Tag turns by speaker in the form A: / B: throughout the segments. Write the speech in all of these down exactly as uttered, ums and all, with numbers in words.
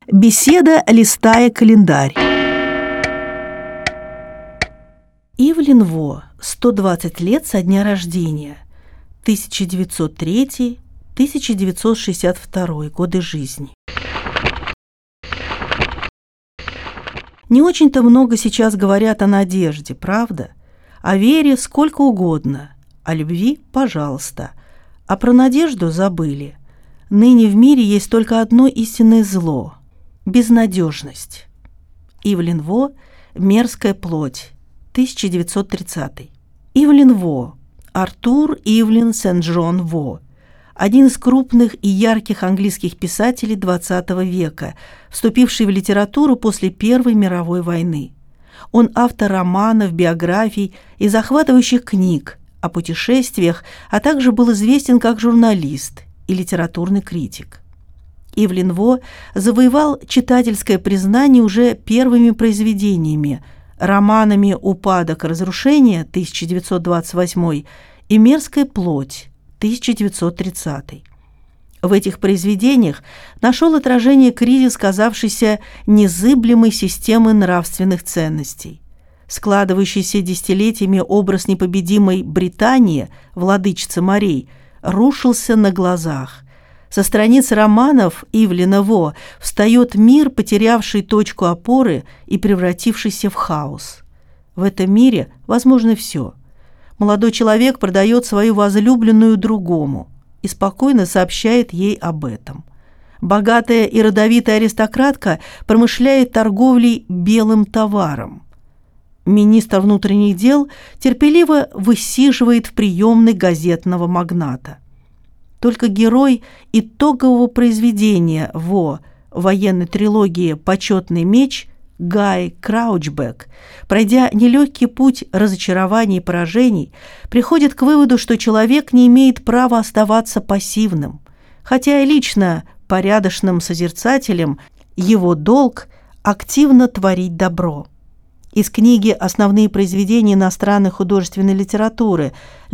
A: Беседа, листая календарь. Ивлин Во, сто двадцать лет со дня рождения, тысяча девятьсот третий — тысяча девятьсот шестьдесят второй годы жизни. Не очень-то много сейчас говорят о надежде, правда? О вере сколько угодно, о любви – пожалуйста, а про надежду забыли. Ныне в мире есть только одно истинное зло – безнадежность. Ивлин Во, «Мерзкая плоть», тысяча девятьсот тридцатый. Ивлин Во, Артур Ивлин Сент-Джон Во, один из крупных и ярких английских писателей двадцатого века, вступивший в литературу после Первой мировой войны. Он автор романов, биографий и захватывающих книг о путешествиях, а также был известен как журналист и литературный критик. Ивлин Во завоевал читательское признание уже первыми произведениями, романами «Упадок и разрушение» тысяча девятьсот двадцать восьмой и «Мерзкая плоть» тысяча девятьсот тридцатый. В этих произведениях нашел отражение кризис, казавшийся незыблемой системы нравственных ценностей. Складывающийся десятилетиями образ непобедимой Британии, владычицы морей, рушился на глазах. Со страниц романов Ивлина Во встает мир, потерявший точку опоры и превратившийся в хаос. В этом мире возможно все. Молодой человек продает свою возлюбленную другому и спокойно сообщает ей об этом. Богатая и родовитая аристократка промышляет торговлей белым товаром. Министр внутренних дел терпеливо высиживает в приемной газетного магната. Только герой итогового произведения Во, военной трилогии «Почетный меч» Гай Краучбек, пройдя нелегкий путь разочарований и поражений, приходит к выводу, что человек не имеет права оставаться пассивным, хотя и лично порядочным созерцателем его долг активно творить добро. Из книги «Основные произведения иностранной художественной литературы.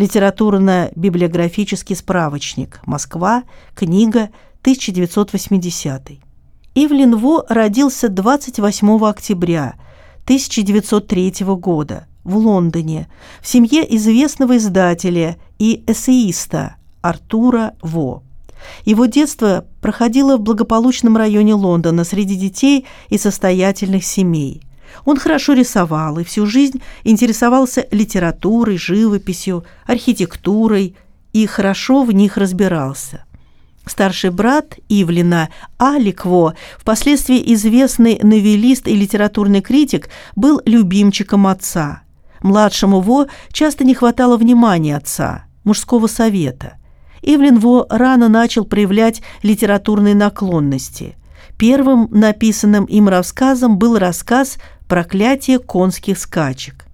A: Литературно-библиографический справочник. Москва. Книга. тысяча девятьсот восьмидесятый». Ивлин Во родился двадцать восьмого октября тысяча девятьсот третьего года в Лондоне в семье известного издателя и эссеиста Артура Во. Его детство проходило в благополучном районе Лондона среди детей из состоятельных семей. Он хорошо рисовал и всю жизнь интересовался литературой, живописью, архитектурой и хорошо в них разбирался. Старший брат Ивлина, Алек Во, впоследствии известный новеллист и литературный критик, был любимчиком отца. Младшему Во часто не хватало внимания отца, мужского совета. Ивлин Во рано начал проявлять литературные наклонности. Первым написанным им рассказом был рассказ «Проклятие конских скачек».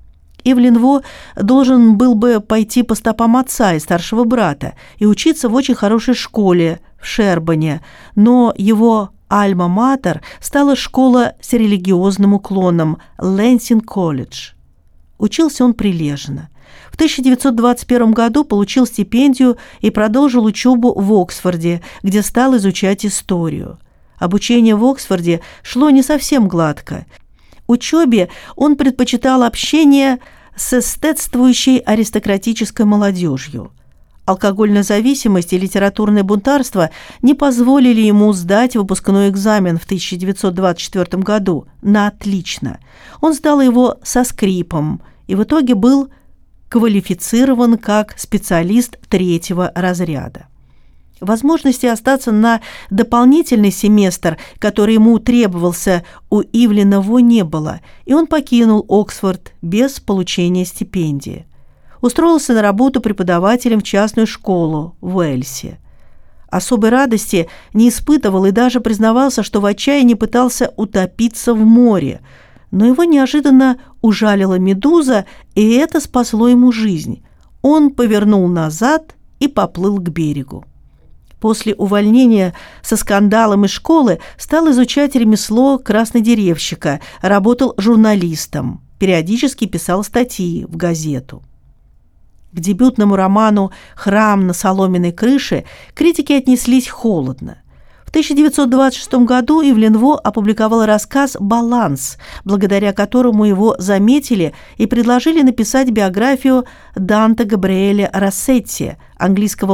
A: Ивлин Во должен был бы пойти по стопам отца и старшего брата и учиться в очень хорошей школе в Шербоне, но его альма-матер стала школа с религиозным уклоном Лэнсинг-колледж. Учился он прилежно. В тысяча девятьсот двадцать первом году получил стипендию и продолжил учебу в Оксфорде, где стал изучать историю. Обучение в Оксфорде шло не совсем гладко. Учебе он предпочитал общение с эстетствующей аристократической молодежью. Алкогольная зависимость и литературное бунтарство не позволили ему сдать выпускной экзамен в тысяча девятьсот двадцать четвёртом году на отлично. Он сдал его со скрипом и в итоге был квалифицирован как специалист третьего разряда. Возможности остаться на дополнительный семестр, который ему требовался, у Ивлина Во не было, и он покинул Оксфорд без получения стипендии. Устроился на работу преподавателем в частную школу в Уэльсе. Особой радости не испытывал и даже признавался, что в отчаянии пытался утопиться в море, но его неожиданно ужалила медуза, и это спасло ему жизнь. Он повернул назад и поплыл к берегу. После увольнения со скандалом из школы стал изучать ремесло краснодеревщика, работал журналистом, периодически писал статьи в газету. К дебютному роману «Храм на соломенной крыше» критики отнеслись холодно. В В тысяча девятьсот двадцать шестом году Ивлин Во опубликовал рассказ «Баланс», благодаря которому его заметили и предложили написать биографию Данте Габриэля Россетти, английского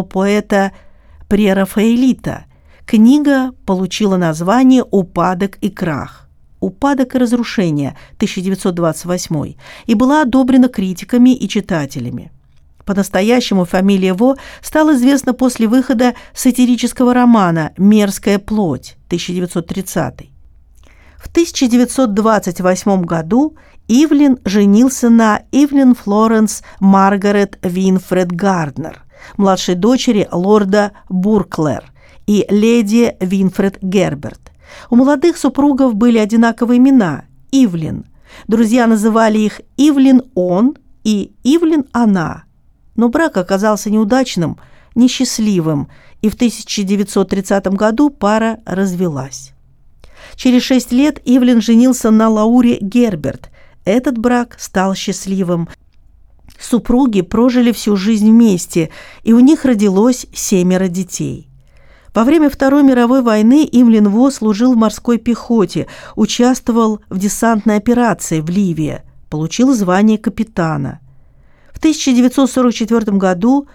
A: поэта-прерафаэлита. Книга получила название «Упадок и крах». «Упадок и разрушение» тысяча девятьсот двадцать восьмой и была одобрена критиками и читателями. По-настоящему фамилия Во стала известна после выхода сатирического романа «Мерзкая плоть» тысяча девятьсот тридцатый. В тысяча девятьсот двадцать восьмом году Ивлин женился на Ивлин Флоренс Маргарет Винфред Гарднер, младшей дочери лорда Бурклер и леди Винфред Герберт. У молодых супругов были одинаковые имена – Ивлин. Друзья называли их Ивлин-он и Ивлин-она. Но брак оказался неудачным, несчастливым, и в тысяча девятьсот тридцатом году пара развелась. Через шесть лет Ивлин женился на Лауре Герберт. Этот брак стал счастливым. Супруги прожили всю жизнь вместе, и у них родилось семеро детей. Во время Второй мировой войны Ивлин Во служил в морской пехоте, участвовал в десантной операции в Ливии, получил звание капитана. В тысяча девятьсот сорок четвёртом году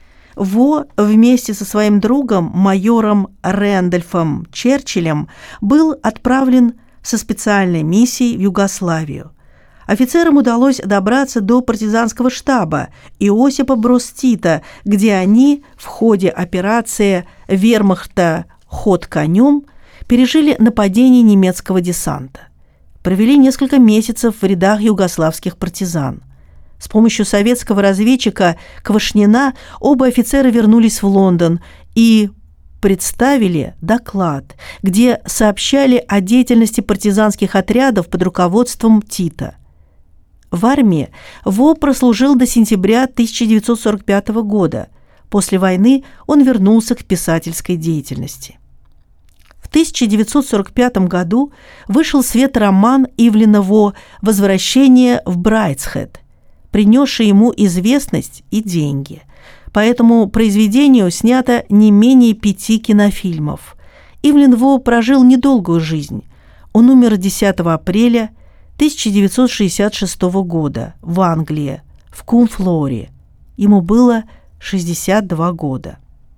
A: Во вместе со своим другом, майором Рэндольфом Черчиллем, был отправлен со специальной миссией в Югославию. Офицерам удалось добраться до партизанского штаба Иосипа Броз Тита, где они в ходе операции вермахта «Ход конем» пережили нападение немецкого десанта. Провели несколько месяцев в рядах югославских партизан. С помощью советского разведчика Квашнина оба офицера вернулись в Лондон и представили доклад, где сообщали о деятельности партизанских отрядов под руководством Тита. В армии Во прослужил до сентября тысяча девятьсот сорок пятого года. После войны он вернулся к писательской деятельности. В тысяча девятьсот сорок пятом году вышел в свет роман Ивлина Во «Возвращение в Брайтсхед», принесший ему известность и деньги. По этому произведению снято не менее пяти кинофильмов. Ивлин Во прожил недолгую жизнь. Он умер десятого апреля тысяча девятьсот шестьдесят шестого года в Англии, в Кумфлоре. Ему было шестьдесят два года.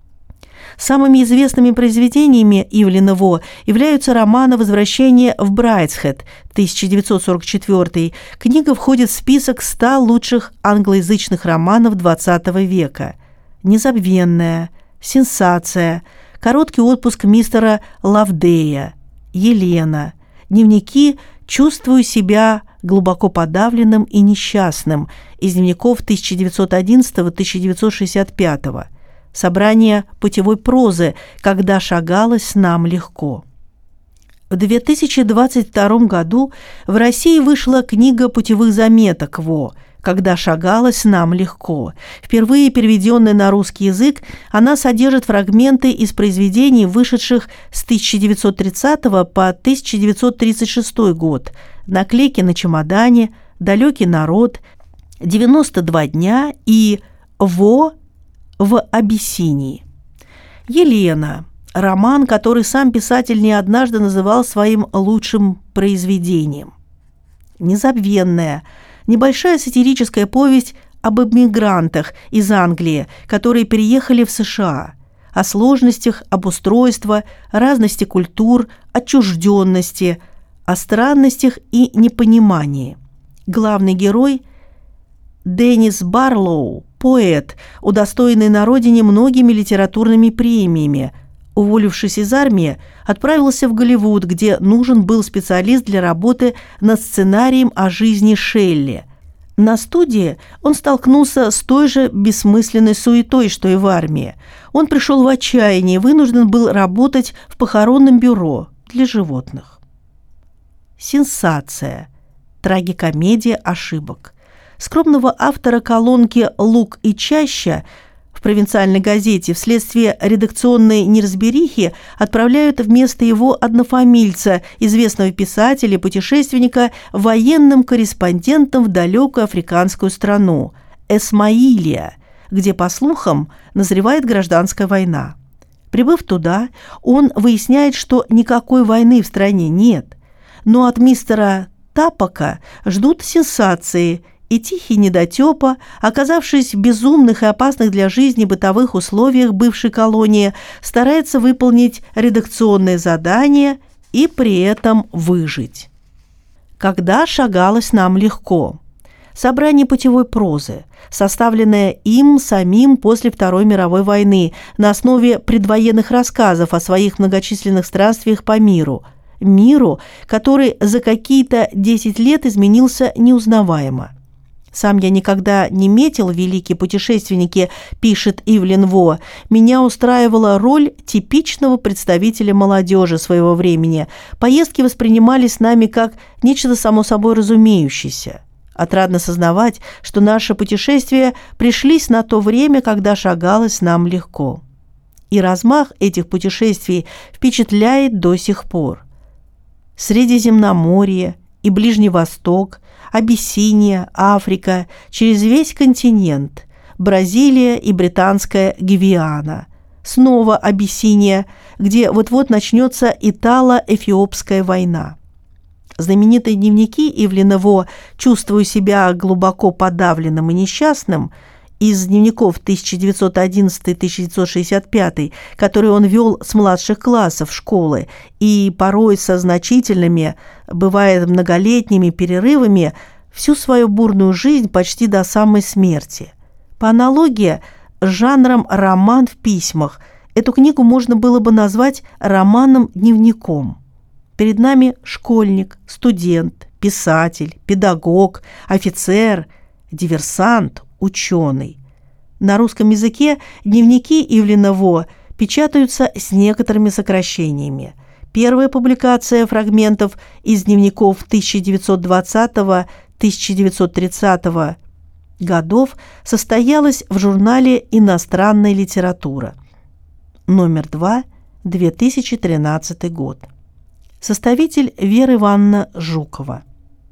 A: Самыми известными произведениями Ивлина Во являются романы «Возвращение в Брайтсхед» тысяча девятьсот сорок четвёртый. Книга входит в список ста лучших англоязычных романов двадцатого века. «Незабвенная», «Сенсация», «Короткий отпуск мистера Лавдея», «Елена», дневники «Чувствую себя глубоко подавленным и несчастным» из дневников тысяча девятьсот одиннадцатого — тысяча девятьсот шестьдесят пятого. Собрание путевой прозы «Когда шагалось нам легко». В две тысячи двадцать втором году в России вышла книга путевых заметок Во «Когда шагалось нам легко». Впервые переведенная на русский язык, она содержит фрагменты из произведений, вышедших с тысяча девятьсот тридцатого по тысяча девятьсот тридцать шестой год: «Наклейки на чемодане», «Далекий народ», «девяносто два дня» и «Во в Абиссинии». «Елена» – роман, который сам писатель не однажды называл своим лучшим произведением. «Незабвенная» – небольшая сатирическая повесть об эмигрантах из Англии, которые переехали в США, о сложностях обустройства, разности культур, отчужденности, о странностях и непонимании. Главный герой – Деннис Барлоу, поэт, удостоенный на родине многими литературными премиями, уволившись из армии, отправился в Голливуд, где нужен был специалист для работы над сценарием о жизни Шелли. На студии он столкнулся с той же бессмысленной суетой, что и в армии. Он пришел в отчаяние и вынужден был работать в похоронном бюро для животных. «Сенсация» – трагикомедия ошибок. Скромного автора колонки «Лук и чаща» в провинциальной газете вследствие редакционной неразберихи отправляют вместо его однофамильца, известного писателя и путешественника, военным корреспондентом в далекую африканскую страну – Эсмаилия, где, по слухам, назревает гражданская война. Прибыв туда, он выясняет, что никакой войны в стране нет, но от мистера Тапока ждут сенсации, и тихий недотепа, оказавшись в безумных и опасных для жизни бытовых условиях бывшей колонии, старается выполнить редакционное задание и при этом выжить. Когда шагалось нам легко. Собрание путевой прозы, составленное им самим после Второй мировой войны на основе предвоенных рассказов о своих многочисленных странствиях по миру, миру, который за какие-то десять лет изменился неузнаваемо. «Сам я никогда не метил, великие путешественники», – пишет Ивлин Во, «меня устраивала роль типичного представителя молодежи своего времени. Поездки воспринимались нами как нечто само собой разумеющееся. Отрадно сознавать, что наши путешествия пришлись на то время, когда шагалось нам легко». И размах этих путешествий впечатляет до сих пор. Средиземноморье и Ближний Восток, Абиссиния, Африка, через весь континент, Бразилия и Британская Гвиана, снова Абиссиния, где вот-вот начнется Итало-Эфиопская война. Знаменитые дневники Ивлина Во «Чувствую себя глубоко подавленным и несчастным» из дневников тысяча девятьсот одиннадцатый — тысяча девятьсот шестьдесят пятый, которые он вел с младших классов школы и порой со значительными, бывает многолетними перерывами, всю свою бурную жизнь почти до самой смерти. По аналогии с жанром роман в письмах, эту книгу можно было бы назвать романом-дневником. Перед нами школьник, студент, писатель, педагог, офицер, диверсант, ученый. На русском языке дневники Ивлина Во печатаются с некоторыми сокращениями. Первая публикация фрагментов из дневников тысяча девятьсот двадцатого — тысяча девятьсот тридцатого годов состоялась в журнале «Иностранная литература». Номер два, две тысячи тринадцатый год. Составитель Вера Ивановна Жукова.